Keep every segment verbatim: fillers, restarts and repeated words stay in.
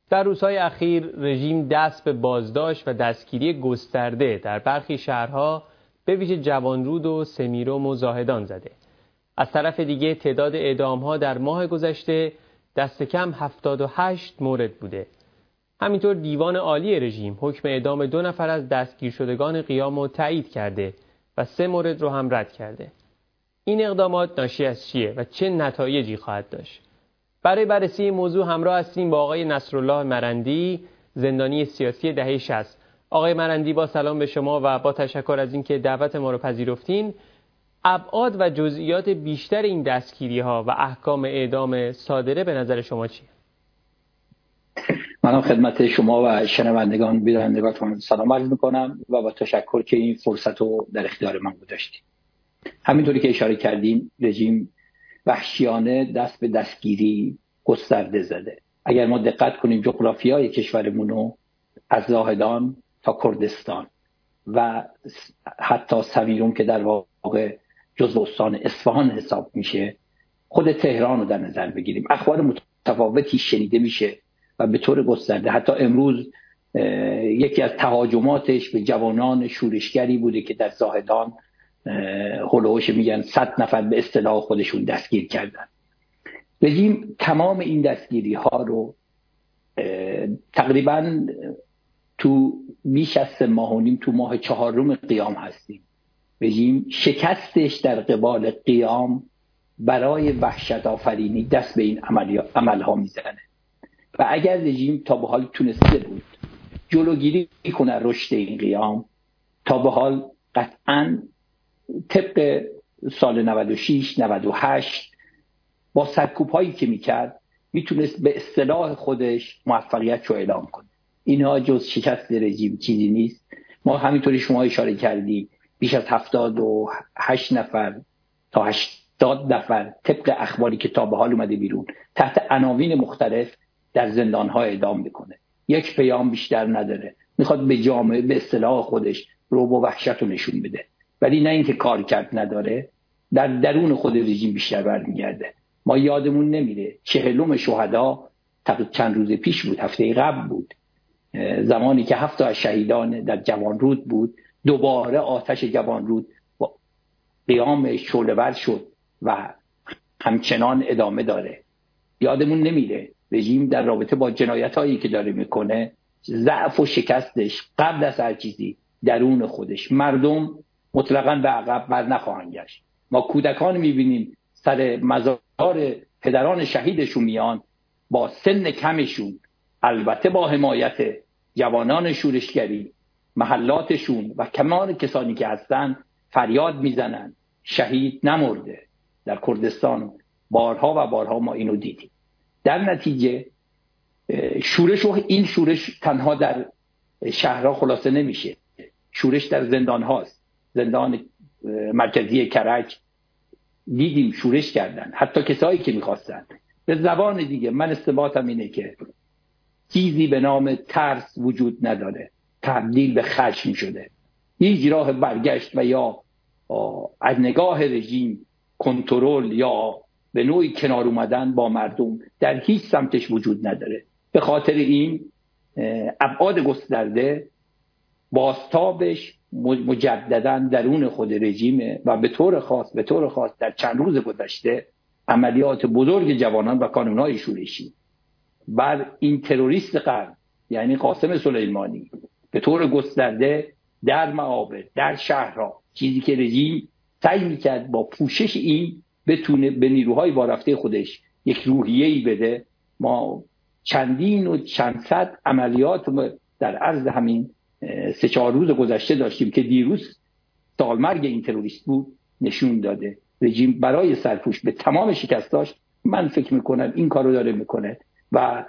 در روزهای اخیر رژیم دست به بازداشت و دستگیری گسترده در برخی شهرها به ویژه جوانرود و سمیرم و زاهدان زده. از طرف دیگه تعداد اعدام‌ها در ماه گذشته دست کم هفتاد و هشت مورد بوده. همینطور دیوان عالی رژیم حکم اعدام دو نفر از دستگیر شدگان قیام رو تایید کرده و سه مورد رو هم رد کرده. این اقدامات ناشی از چیه و چه نتایجی خواهد داشت؟ برای بررسی این موضوع همراه هستیم با آقای نصرالله مرندی، زندانی سیاسی دهه شصت. آقای مرندی، با سلام به شما و با تشکر از اینکه دعوت ما رو پذیرفتین. ابعاد و جزئیات بیشتر این دستگیری ها و احکام اعدام صادره به نظر شما چیه؟ منم خدمت شما و شنوندگان بینندگانتون سلام عرض میکنم و با تشکر که این فرصت رو در اختیار من گذاشتید. همینطوری که اشاره کردین، رژیم وحشیانه دست به دستگیری گسترده زده. اگر ما دقت کنیم جغرافیای کشورمون رو از زاهدان تا کردستان و حتی سمیرم که در واقع جزو استان اصفهان حساب میشه، خود تهران رو در نظر بگیریم، اخبار متفاوتی شنیده میشه و به طور گسترده. حتی امروز یکی از تهاجماتش به جوانان شورشگری بوده که در زاهدان هلوش میگن صد نفر به اصطلاح خودشون دستگیر کردن. رژیم تمام این دستگیری ها رو تقریبا تو بیش از سه ماه و نیم، تو ماه چهارم قیام هستیم، رژیم شکستش در قبال قیام برای وحشت آفرینی دست به این عمل ها میزنه و اگر رژیم تا به حال تونسته بود جلوگیری کنه رشد این قیام، تا به حال قطعاً طبق سال نود و شش نود و هشت با سرکوب هایی که میکرد میتونست به اصطلاح خودش موفقیت رو اعلام کنه. اینها جز شکست رژیم چیزی نیست. ما همینطوری شما اشاره کردی بیش از هفتاد و هشت نفر تا هشتاد نفر طبق اخباری که تا به حال اومده بیرون تحت عناوین مختلف در زندان ها اعدام میکنه. یک پیام بیشتر نداره، میخواد به جامعه به اصطلاح خودش رعب و وحشت رو نشون بده، ولی نه اینکه کار کرد نداره، در درون خود رژیم بیشتر برمیگرده. ما یادمون نمیره چهلم شهدا چند روز پیش بود، هفته قبل بود، زمانی که هفت تا از شهیدان در جوانرود بود، دوباره آتش جوانرود با قیام شعله‌ور شد و همچنان ادامه داره. یادمون نمیره رژیم در رابطه با جنایتایی که داره میکنه، ضعف و شکستش قبل از هر چیزی درون خودش. مردم مطلقاً به عقب بر نخواهند گشت. ما کودکان میبینیم سر مزار پدران شهیدشون میان با سن کمشون، البته با حمایت جوانان شورشگری، محلاتشون و کمان کسانی که هستن فریاد میزنن شهید نمرده. در کردستان بارها و بارها ما اینو دیدیم. در نتیجه شورش و این شورش تنها در شهرها خلاصه نمیشه، شورش در زندان هاست. زندان مرکزی کرج دیدیم شورش کردن، حتی کسایی که میخواستن. به زبان دیگه من استنباطم اینه که چیزی به نام ترس وجود نداره، تبدیل به خشم شده. هیچ راه برگشت و یا از نگاه رژیم کنترل یا به نوعی کنار اومدن با مردم در هیچ سمتش وجود نداره. به خاطر این ابعاد گسترده بازتابش مجددا درون خود رژیمه و به طور خاص به طور خاص در چند روز گذشته عملیات بزرگ جوانان و کانونهای شورشی بر این تروریست قرن یعنی قاسم سلیمانی به طور گسترده در معابر، در شهرها، چیزی که رژیم سعی میکرد با پوشش این بتونه به نیروهای وارفته خودش یک روحیه‌ای بده. ما چندین و چند صد عملیات در عرض همین سه چهار روز گذشته داشتیم که دیروز سالمرگ این تروریست بود نشون داده. رژیم برای سرپوش به تمام شکستاش من فکر میکنم این کارو داره میکنه و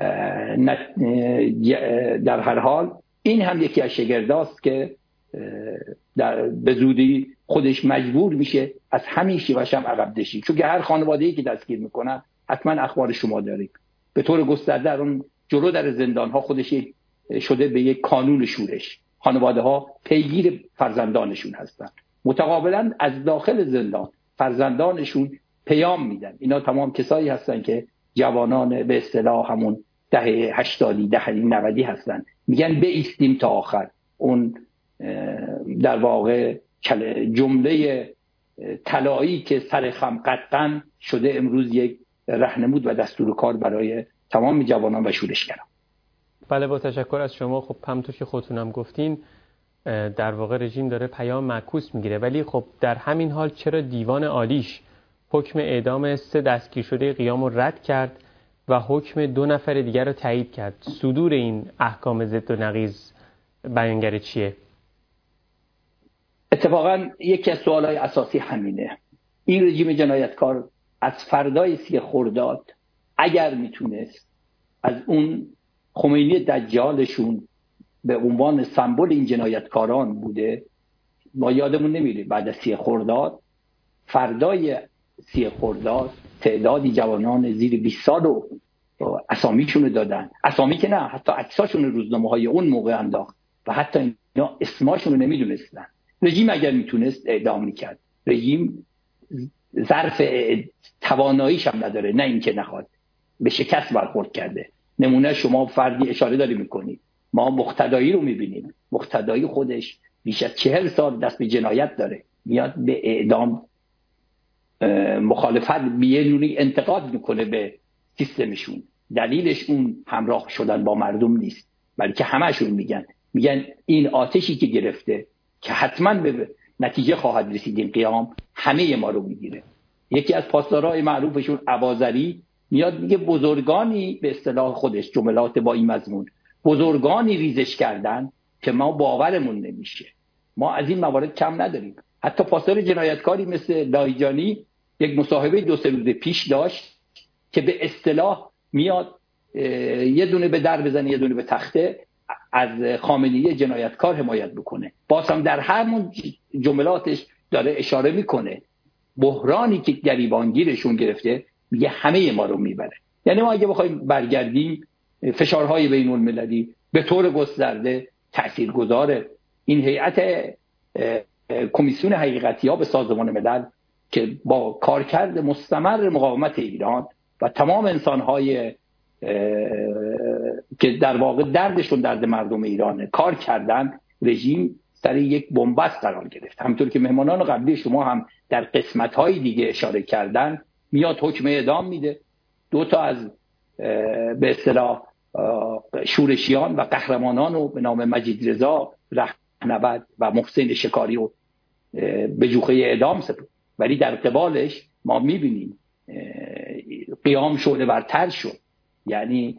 در هر حال این هم یکی از شگرداست که در به زودی خودش مجبور میشه از همین شیوهش هم عقب کشی، چون هر خانواده‌ای که دستگیر میکنن حتما اخبار شما دارید. به طور گسترده اون جلو در زندان ها خودش شده به یک کانون شورش. خانواده ها پیگیر فرزندانشون هستن، متقابلا از داخل زندان فرزندانشون پیام میدن. اینا تمام کسایی هستن که جوانان به اصطلاح همون دهه هشتادی دهه نودی هستن، میگن بایستیم تا آخر. اون در واقع جمله طلایی که سر خم قطعاً شده امروز یک راهنمود و دستور کار برای تمام جوانان و شورشگران. بله، با تشکر از شما. خب همونطور که خودتونم گفتین در واقع رژیم داره پیام معکوس میگیره، ولی خب در همین حال چرا دیوان عالیش حکم اعدام سه دستگیر شده قیام رو رد کرد و حکم دو نفر دیگر رو تایید کرد؟ صدور این احکام ضد و نقیض بیانگر چیه؟ اتفاقا یکی از سوالهای اساسی همینه. این رژیم جنایتکار از فردای سی خرداد اگر میتونست از اون خمینی دجالشون به عنوان سمبل این جنایتکاران بوده، ما یادمون نمیره بعد از سی خرداد، فردای سی خرداد تعدادی جوانان زیر بیست سال رو اسامیشون رو دادن، اسامی که نه، حتی عکساشون روزنامه های اون موقع انداخت و حتی اینا اسماشون رو نمیدونستن. رژیم اگر میتونست اعدام میکرد. رژیم ظرف تواناییش هم نداره، نه اینکه نخواد، به شکست برخورد کرده. نمونه شما فردی اشاره داری میکنید، ما مقتدایی رو میبینیم، مقتدایی خودش بیش از چهل سال دست به جنایت داره، میاد به اعدام مخالفت بیرونی انتقاد میکنه به سیستمشون. دلیلش اون همراه شدن با مردم نیست، بلکه همهشون میگن میگن این آتشی که گرفته که حتما به نتیجه خواهد رسید، این قیام همه ما رو میگیره. یکی از پاسدارای معروفشون اباظری میاد میگه بزرگانی، به اصطلاح خودش جملات با این مضمون، بزرگانی ریزش کردن که ما باورمون نمیشه. ما از این موارد کم نداریم. حتی پاسدار جنایتکاری مثل لایجانی یک مصاحبه دو سه روز پیش داشت که به اصطلاح میاد یه دونه به در بزنه یه دونه به تخته، از خامنه‌ای جنایتکار حمایت بکنه. باز هم در همون جملاتش داره اشاره میکنه بحرانی که گریبانگیرشون گرفته، میگه همه ما رو میبره. یعنی ما اگه بخوایم برگردیم، فشارهای بین المللی به طور گسترده تاثیرگذاره. این هیئت کمیسیون حقیقتیاب سازمان ملل که با کارکرد مستمر مقاومت ایران و تمام انسانهای که در واقع دردشون درد مردم ایرانه کار کردن، رژیم سر یک بنبست قرار گرفت. همونطور که مهمانان قبلی شما هم در قسمت‌های دیگه اشاره کردن، میاد حکم اعدام میده. دو تا از به اصطلاح شورشیان و قهرمانان رو به نام مجید رضا رهنورد و محسن شکاری رو به جوخه اعدام سپرد. ولی در قبالش ما میبینیم قیام شعله برتر شد. یعنی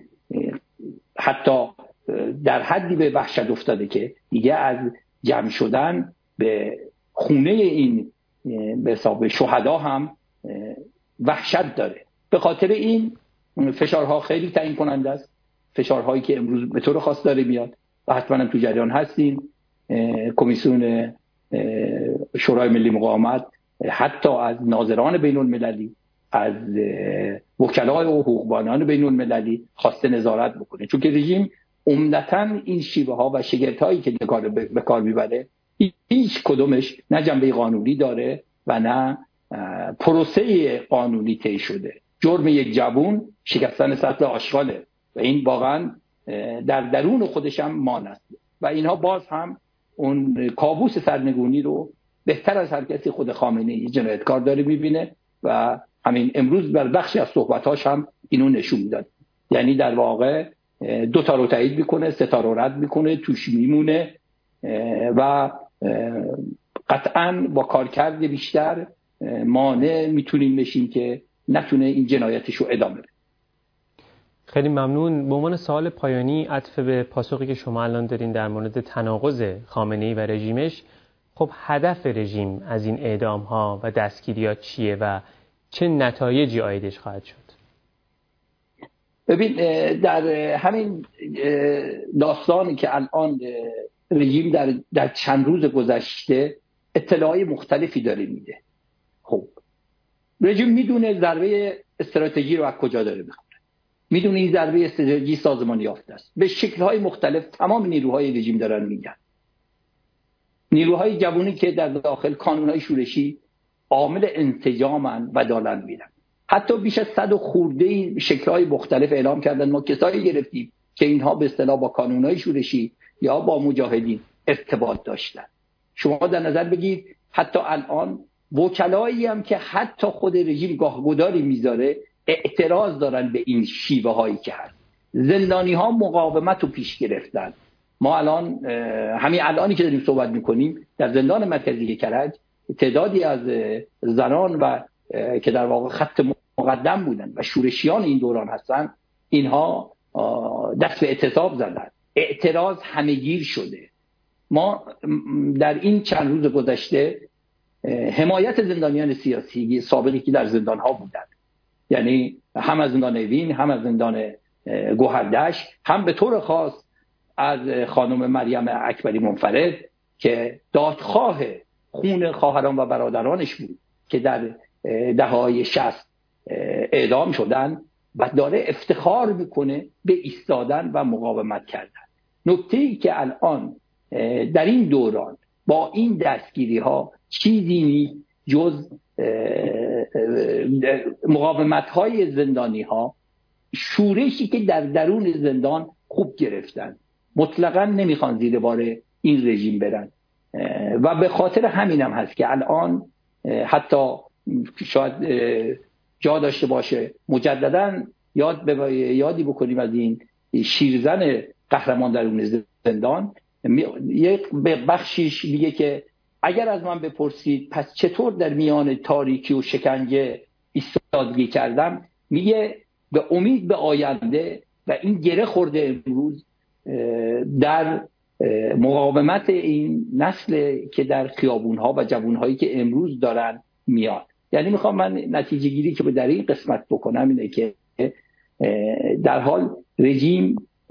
حتی در حدی به وحشت افتاده که دیگه از جمع شدن به خونه این به حساب شهدا هم وحشت داره. به خاطر این فشارها خیلی تعیین کننده است، فشارهایی که امروز به طور خاص داره میاد و حتما هم تو جریان هستیم. کمیسیون شورای ملی مقاومت حتی از ناظران بین المللی، از وکلای و حقوقبانان بین المللی خواسته نظارت بکنه، چون که رژیم عمدتاً این شیوه ها و شگفت هایی که به کار میبره هیچ کدومش نه جنبه قانونی داره و نه پروسه قانونی طی شده. جرم یک جوون شکستن سطل آشغاله و این واقعا در درون خودش هم مان است و اینها باز هم اون کابوس سرنگونی رو بهتر از هر کسی خود خامنه‌ای جنایتکار داره میبینه و همین امروز در بخشی از صحبتاش هم اینو نشون میداد. یعنی در واقع دو تا رو تایید میکنه، سه تا رو رد میکنه، توش میمونه و قطعاً با کارکرد بیشتر مانع میتونیم بشیم که نتونه این جنایتش رو ادامه بده. خیلی ممنون. به عنوان سوال پایانی عطف به پاسخی که شما الان دارین در مورد تناقض خامنه‌ای و رژیمش، خب هدف رژیم از این اعدام ها و دستگیریات چیه و چه نتایجی عایدش خواهد شد؟ ببین، در همین داستانی که الان رژیم در در چند روز گذشته اطلاعات مختلفی داره میده. خب رژیم میدونه ضربه استراتژی رو از کجا داره میخوره، میدونه این ضربه استراتژی سازمانی یافته است. به شکل‌های مختلف تمام نیروهای رژیم دارن میگن. نیروهای جوانی که در داخل کانونهای شورشی عامل انسجامن و دارن میرن. حتی بیش از صد و خورده شکل‌های مختلف اعلام کردن ما کسایی گرفتیم که اینها به اصطلاح با کانونهای شورشی یا با مجاهدین ارتباط داشتن. شما در نظر بگید حتی الان وکلایی هم که حتی خود رژیم گاهگداری میذاره اعتراض دارن به این شیوه هایی که هست. زندانی ها مقاومت رو پیش گرفتن. ما الان همین الانی که داریم صحبت میکنیم در زندان مرکزی کرج تعدادی از زنان و که در واقع خط مقدم بودن و شورشیان این دوران هستن، اینها دست به اعتصاب زدن. اعتراض همه‌گیر شده. ما در این چند روز گذشته حمایت زندانیان سیاسی سابقی که در زندان ها بودن، یعنی هم از زندان اوین، هم از زندان گوهردشت، هم به طور خاص از خانم مریم اکبری منفرد که دادخواه خون خواهران و برادرانش بود که در دهه‌های شصت اعدام شدن و داره افتخار میکنه به ایستادن و مقاومت کردن. نکته‌ای که الان در این دوران با این دستگیری ها چیزی نیست جز مقاومت های زندانی ها، شورشی که در درون زندان خوب گرفتن، مطلقا نمیخوان زیر بار این رژیم برن و به خاطر همینم هست که الان حتی شاید جا داشته باشه مجددا یاد یادی بکنیم از این شیرزن قهرمان درون زندان. یک بخشیش میگه که اگر از من بپرسید پس چطور در میان تاریکی و شکنجه ایستادگی کردم، میگه به امید به آینده و این گره خورده امروز در مقاومت این نسل که در خیابونها و جوانهایی که امروز دارن میاد. یعنی میخوام من نتیجه گیری که در این قسمت بکنم اینه که در حال رژیم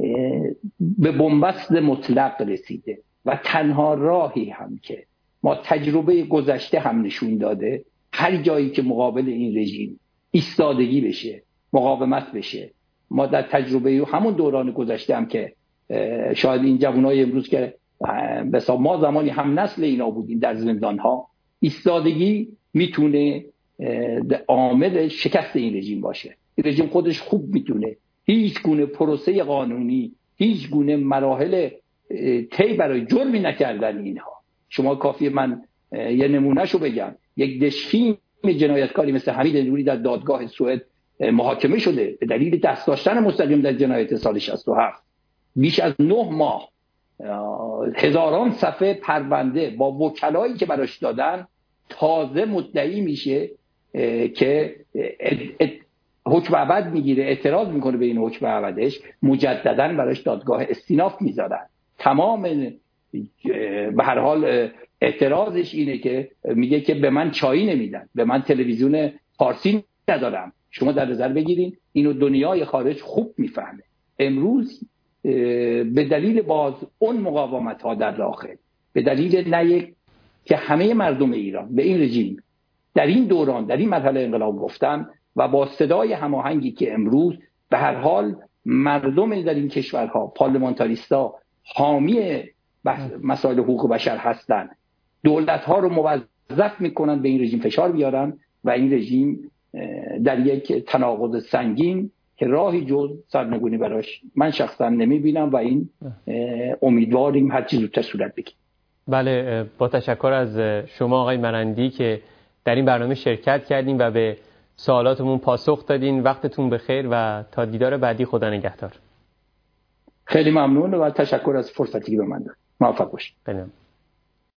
به بنبست مطلق رسیده و تنها راهی هم که ما تجربه گذشته هم نشون داده، هر جایی که مقابل این رژیم ایستادگی بشه، مقاومت بشه. ما در تجربه همون دوران گذشته هم که شاید این جوانای امروز که بسا ما زمانی هم نسل اینا بودیم در زندان ها، ایستادگی میتونه عامل شکست این رژیم باشه. این رژیم خودش خوب میتونه هیچ گونه پروسه قانونی، هیچ گونه مراحل طی برای جرمی نکردن اینها. شما کافیه من یه نمونهشو بگم. یک دشفیم جنایتکاری مثل حمید نوری در دادگاه سوئد محاکمه شده به دلیل دست داشتن مستقیم در جنایت سال شصت و هفت. بیش از نه ماه هزاران صفحه پرونده با وکلایی که براش دادن، تازه مدعی میشه که حکم ابد میگیره، اعتراض میکنه به این حکم ابدش، مجددا براش دادگاه استیناف میذارن. تمام به هر حال اعتراضش اینه که میگه که به من چایی نمیدن، به من تلویزیون فارسی ندارم. شما در نظر بگیرید اینو دنیای خارج خوب میفهمه. امروز به دلیل باز اون مقاومت ها در داخل، به دلیل نه یک که همه مردم ایران به این رژیم در این دوران در این مرحله انقلاب گفتن و با صدای هماهنگی که امروز به هر حال مردم در این کشورها، پارلمانتاریستا حامی مسائل حقوق بشر هستند، دولت‌ها رو موظف میکنن به این رژیم فشار بیارن و این رژیم در یک تناقض سنگین که راهی جز سرنگونی براش من شخصا نمیبینم و این امیدواریم هر چیز زودتر صورت بگیره. بله، با تشکر از شما آقای مرندی که در این برنامه شرکت کردین و به سوالاتمون پاسخ دادین. وقتتون بخیر و تا دیدار بعدی، خدا نگهدار. خیلی ممنون و تشکر از فرصتی که به من دادید. موفق باشید.